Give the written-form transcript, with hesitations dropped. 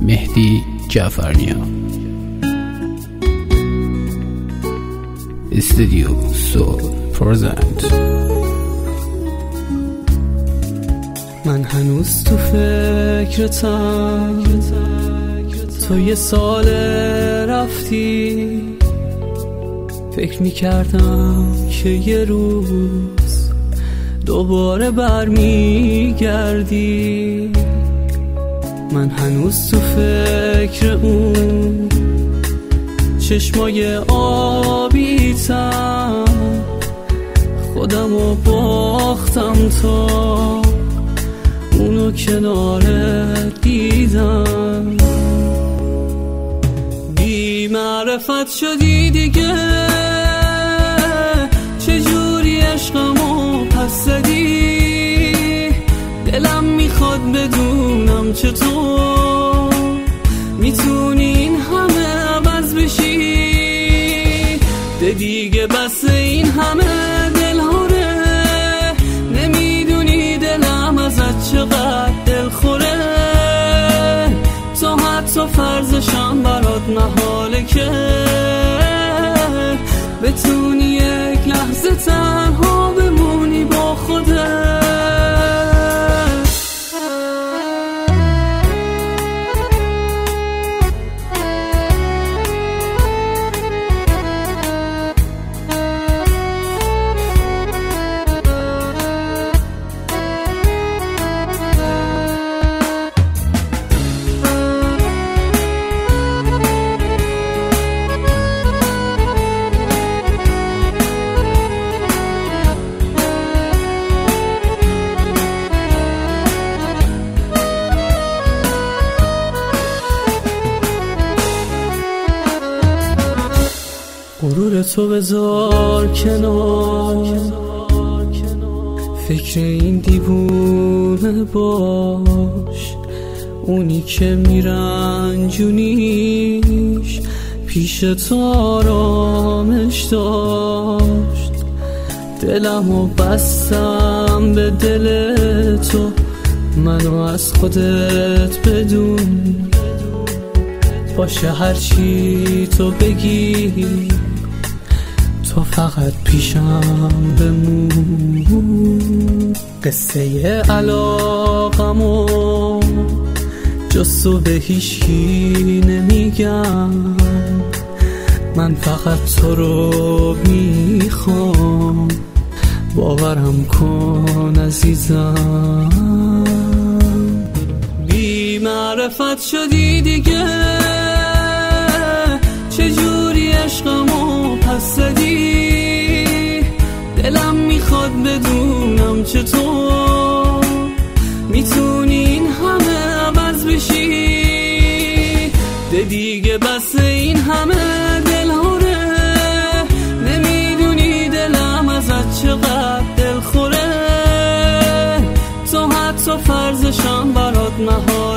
مهدی جعفرنیا، استودیو سول پرزنت. من هنوز تو فکرتم، تو یه سال رفتی، فکر میکردم که یه روز دوباره برمیگردی. من هنوز تو فکر اون چشمای آبیتم، خودمو باختم تا اونو کنارت دیدم. بی معرفت شدی دیگه، چجوری عشقمو پس زدی؟ دلم میخواد بدونم چطور میتونی این همه عوض بشی. ده دیگه بس این همه دلهوره، نمیدونی دلم ازت چقدر دلخوره. تو حتی فرضشم برات محاله که بتونی یک لحظه تنها بمونی با خودت. غرور تو بذار کنار، فکر این دیوونه باش. اونی که میرنجونیش پیش تو آرامش داشت. دلمو بستم به دل تو، منو از خودت بدون. باشه هرچی تو بگی، تو فقط پیشم بمون. قصه علاقمو جز تو به هیچکی نمیگم، من فقط تو رو میخوام. باورم کن عزیزم، بی معرفت شدی دیگه، چجوری عشقمو پس زدی؟ دلم میخواد بدونم چطور میتونی این همه عوض بشی. ده دیگه بس این همه دلهوره، نمیدونی دلم ازت چقدر دلخوره. تو حتی فرضشم برات محال